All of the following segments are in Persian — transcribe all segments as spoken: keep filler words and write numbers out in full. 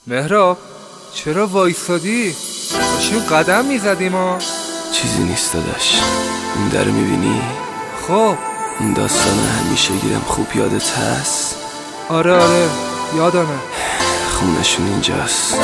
مهراب چرا وایسادی؟ داشتیم قدم میزدیم ها. چیزی نیست داداش، این در میبینی؟ خب این داستان همیشه گیرم خوب یادت هست؟ آره آره یادمه. خونشون اینجاست.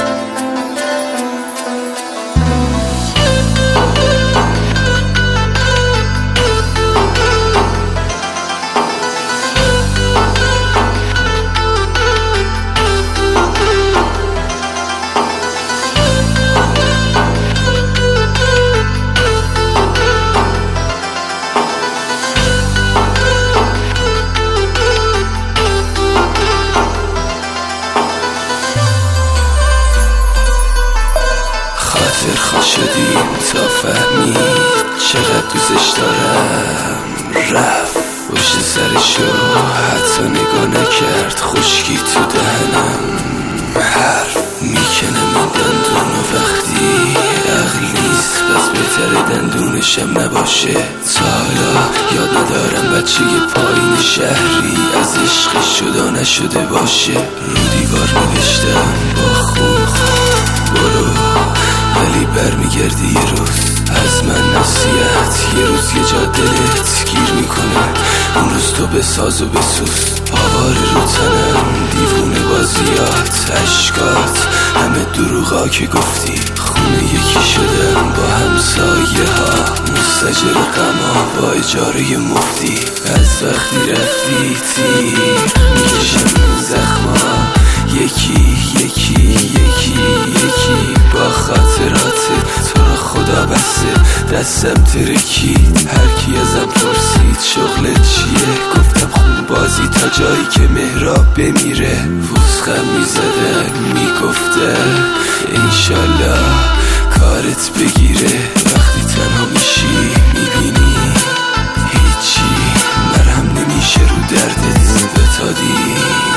خاطر شدیم تا فهمید چقدر دوزش دارم. رفت پشت سرشو حتی نگاه نکرد، خشکی تو دهنم حرف میکنم این دندون و وقتی عقل نیست پس بهتره دندونشم نباشه. تا حالا یاد ندارم بچه پایین شهری از عشقش جدا نشده باشه. رو دیوار نوشتم با خون برو، ولی برمیگردی یه روز از من نصیحت. یه روز یه جا دلت گیر میکنه، اون روز تو بساز و بسوز. آوار رو تنم دیوونه بازیات، عشقات همه دروغا که گفتی. خونه یکی شدم با همسایه ها، مستجر غما با اجاره مفتی. از وقتی رفتی تیر میکشم این زخما، یکی یکی یکی یکی با خاطرات تو رو خدا بسته. دستم ترکید هرکی ازم پرسید شغلت چیه، گفتم خون بازی تا جایی که مهراب بمیره. فوسخم میزدن میگفتن انشالله کارت بگیره. وقتی تنها میشی میبینی هیچی مرهم نمیشه رو دردت. بتادی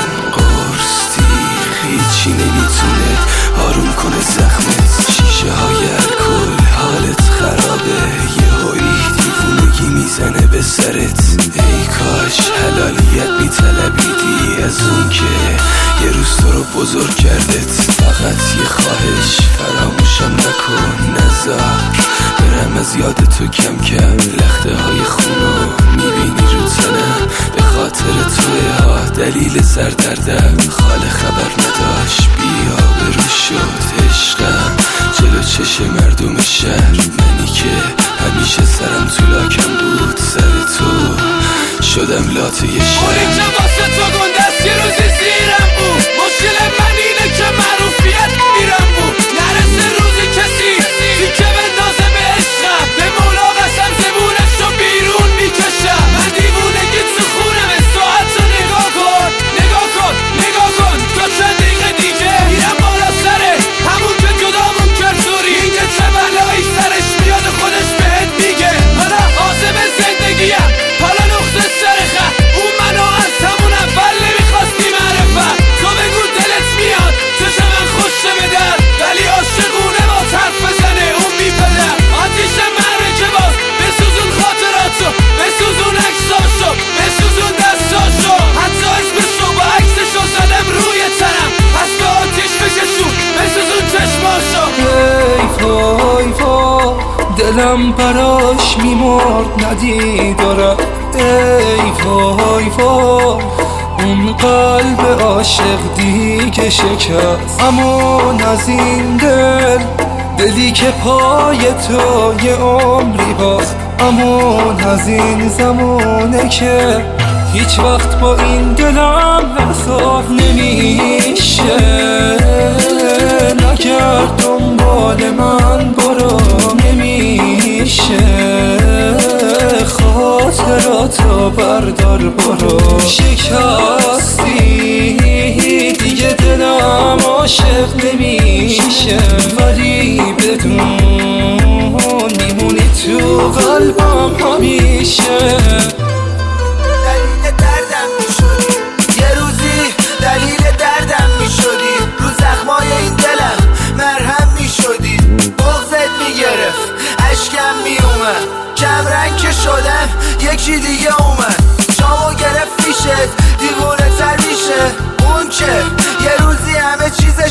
قرص هیچی نمیتونه آروم کنه زخمت. شیشه های الکل حالت خرابه، یه هایی دیوونگی میزنه به سرت. ای کاش حلالیت میطلبیدی از اون که یه روز تو رو بزرگ کردت. فقط یه خواهش فراموشم نکن، نذار برم از یاد تو کم کم. لخته های خونو میبینی رو تنم، به خاطر توه ها دلیل سردردم. خاله خبر نداشت بیا برو شد عشقم جلو چش مردم شهر. منی که همیشه سرم تو لاکم بود، سر تو شدم لاته یه شهر. اونی که واسه تو گندست یه روزی زیرم بود، مشکل من اینه که معروفیت میرم بود. نرسه روزی کسی تیکه بندازه به عشقم، به مولا قسم زبونش رو بیرون میکشم. من دیوونگی تو خونم، ساعت رو نگاه کن نگاه کن نگاه کن. تا چند دقیقه دیگه میرم بالا سره همون که جدامون کرد زوری. این که چه بلایی سرش میاد خودش بهت میگه. حالا عازم زندگیم، حالا نقطه سر خط. اون منو از همون اول نمیخواستی معرفت. تو بگو دلت میاد چشم من خوشته به در، ولی عاشقونه با طرف بزنه اون میپدر. آتیش مرکه باز بسوزون خاطراتو، بسوزون عکساشو، بسوزون دستاشو. حتی اسمشو با عکسشو زدم روی تنم، پس به آتیش بکشون بسوزون چشماشو. ای وای وای دلم براش میمرد ندیدارم. ای وای وای اون قلب عاشق دیگه شکست. امان از این دل، دلی که پای تو یه عمری باز. امان از این زمانه که هیچ وقت با این دلم حساب نمیشه. نگرد دنبال من برو، نمیشه. خاطراتو بردار برو. شکستی دیگه دلم عاشق نمیشه، ولی بدون میمونی تو قلبم همیشه. دلیل دردم میشدی یه روزی، دلیل دردم میشدی. رو زخمای این دلم مرهم میشدی. بغضت میگرفت اشکم میومد، کم رنگ که شدم یکی دیگه اومد. جامو گرفت پیشت دیوونه تر میشه. اون که یه روزی همه چیزش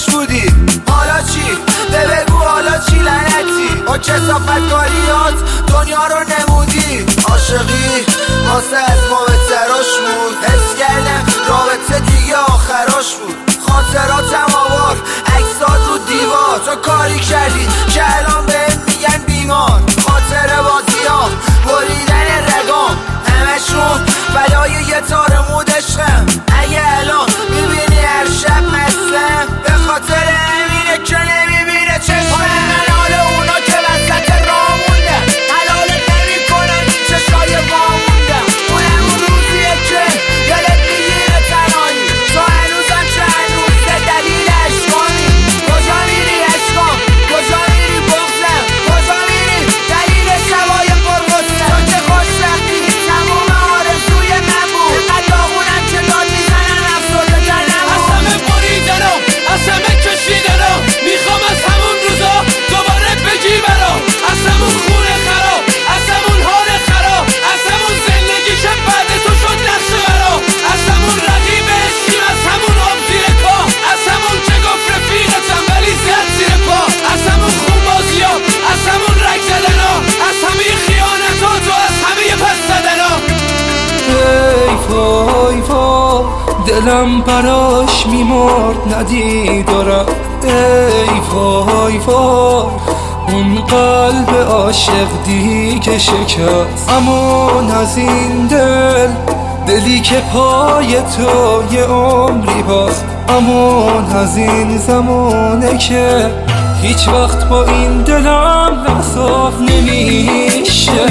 خودش بودی. حالا چی؟ به بگو حالا چی لعنتی؟ با کثافت کاریات دنیا رو نمودی. عاشقی واسه از ما بهتراش بود، حس کردم رابطه دیگه آخراش بود. خاطراتم آوار عکسات رو دیوار، تو کاری کردی که الان بهم میگن بیمار. خاطر بازیام بریدن رگام همشون بلای یه تار مود عشقم. اگه الان میبینی هر شب مثلم به خاطر همینه که نمیبینه چشمم. حال اونا که وسط راه موندن حلالت نمی کنن چشای ما موندن. اونم اون روزیه که دلت میگیره تنهایی، تو هنوزم که هنوز به دلیل عشقانی. کجا میری عشقام؟ کجا میری بغزم؟ کجا میری دلیل شبای پرغصم؟ تو که خوشبختی تموم آرزوی من بود. اینقدر داغونم که داد میزنم افسرده جنم. از همه بریدنم، از همه کشیدنم، میخوام از همون روزا دوباره بگی برام. از همون خونه خراب، از همون حال خراب، از همون زندگی که بعد تو شد نقشه برام. از همون رقیب عشقیم، از همون آب زیر پا، از همون که گفت رفیقتم ولی زد زیر پا. از همون خون بازیام، از همون رگ زدنام، از همه خیانتات و از همه پس زدنام. ای وای وای دلم براش میمرد ندیدارم. ای وای وای اون قلب عاشق دیگه شکست. امان از این دل، دلی که پای تو یه عمری باست. امان از این زمانه که هیچ وقت با این دلم انصاف نمیشه.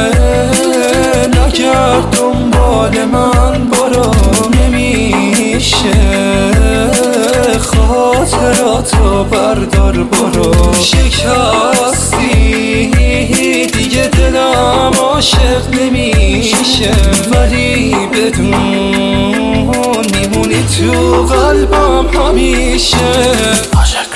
نگرد دنبال من برو نمیشه. خاطراتو بردار برو. شکستی دیگه دلم عاشق نمیشه، ولی بدون میمونی تو قلبم همیشه.